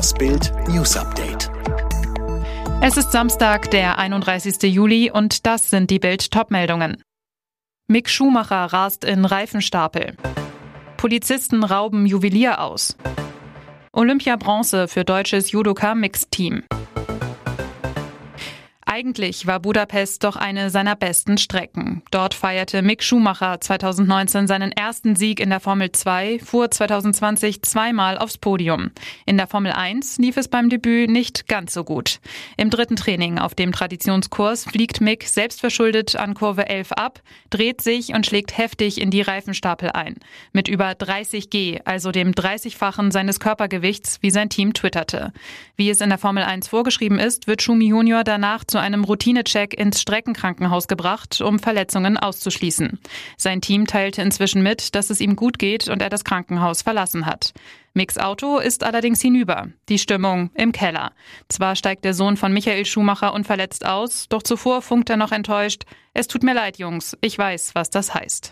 Das Bild News Update. Es ist Samstag, der 31. Juli und das sind die Bild-Top-Meldungen. Mick Schumacher rast in Reifenstapel. Polizisten rauben Juwelier aus. Olympia-Bronze für deutsches Judoka-Mixteam. Eigentlich war Budapest doch eine seiner besten Strecken. Dort feierte Mick Schumacher 2019 seinen ersten Sieg in der Formel 2, fuhr 2020 zweimal aufs Podium. In der Formel 1 lief es beim Debüt nicht ganz so gut. Im dritten Training auf dem Traditionskurs fliegt Mick selbstverschuldet an Kurve 11 ab, dreht sich und schlägt heftig in die Reifenstapel ein. Mit über 30 G, also dem 30-fachen seines Körpergewichts, wie sein Team twitterte. Wie es in der Formel 1 vorgeschrieben ist, wird Schumi Junior danach zu einem Routinecheck ins Streckenkrankenhaus gebracht, um Verletzungen auszuschließen. Sein Team teilte inzwischen mit, dass es ihm gut geht und er das Krankenhaus verlassen hat. Micks Auto ist allerdings hinüber. Die Stimmung im Keller. Zwar steigt der Sohn von Michael Schumacher unverletzt aus, doch zuvor funkt er noch enttäuscht: Es tut mir leid, Jungs, ich weiß, was das heißt.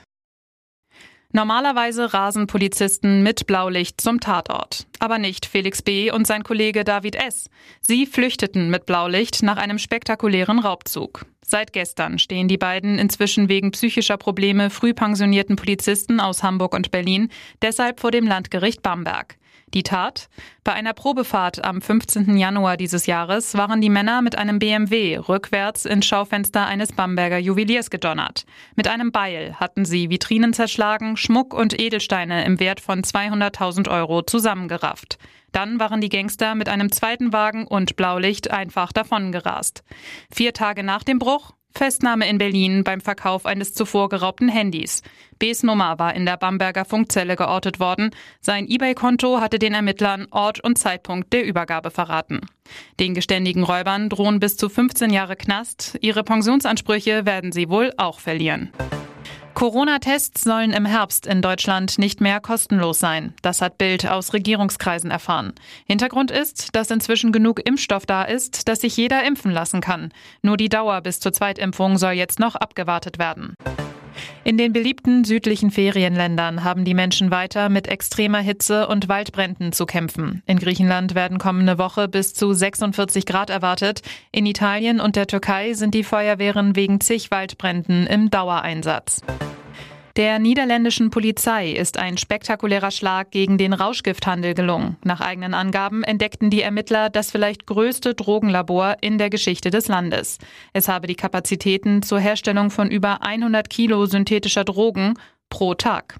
Normalerweise rasen Polizisten mit Blaulicht zum Tatort. Aber nicht Felix B. und sein Kollege David S. Sie flüchteten mit Blaulicht nach einem spektakulären Raubzug. Seit gestern stehen die beiden inzwischen wegen psychischer Probleme früh pensionierten Polizisten aus Hamburg und Berlin deshalb vor dem Landgericht Bamberg. Die Tat? Bei einer Probefahrt am 15. Januar dieses Jahres waren die Männer mit einem BMW rückwärts ins Schaufenster eines Bamberger Juweliers gedonnert. Mit einem Beil hatten sie Vitrinen zerschlagen, Schmuck und Edelsteine im Wert von 200.000 Euro zusammengerafft. Dann waren die Gangster mit einem zweiten Wagen und Blaulicht einfach davongerast. 4 Tage nach dem Bruch: Festnahme in Berlin beim Verkauf eines zuvor geraubten Handys. B's Nummer war in der Bamberger Funkzelle geortet worden. Sein eBay-Konto hatte den Ermittlern Ort und Zeitpunkt der Übergabe verraten. Den geständigen Räubern drohen bis zu 15 Jahre Knast. Ihre Pensionsansprüche werden sie wohl auch verlieren. Corona-Tests sollen im Herbst in Deutschland nicht mehr kostenlos sein. Das hat Bild aus Regierungskreisen erfahren. Hintergrund ist, dass inzwischen genug Impfstoff da ist, dass sich jeder impfen lassen kann. Nur die Dauer bis zur Zweitimpfung soll jetzt noch abgewartet werden. In den beliebten südlichen Ferienländern haben die Menschen weiter mit extremer Hitze und Waldbränden zu kämpfen. In Griechenland werden kommende Woche bis zu 46 Grad erwartet. In Italien und der Türkei sind die Feuerwehren wegen zig Waldbränden im Dauereinsatz. Der niederländischen Polizei ist ein spektakulärer Schlag gegen den Rauschgifthandel gelungen. Nach eigenen Angaben entdeckten die Ermittler das vielleicht größte Drogenlabor in der Geschichte des Landes. Es habe die Kapazitäten zur Herstellung von über 100 Kilo synthetischer Drogen pro Tag.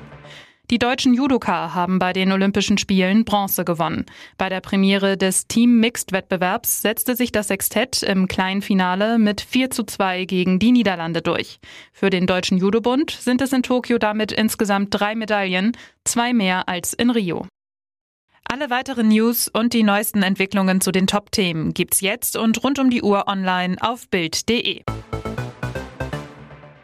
Die deutschen Judoka haben bei den Olympischen Spielen Bronze gewonnen. Bei der Premiere des Team-Mixed-Wettbewerbs setzte sich das Sextett im kleinen Finale mit 4:2 gegen die Niederlande durch. Für den Deutschen Judobund sind es in Tokio damit insgesamt 3 Medaillen, 2 mehr als in Rio. Alle weiteren News und die neuesten Entwicklungen zu den Top-Themen gibt's jetzt und rund um die Uhr online auf Bild.de.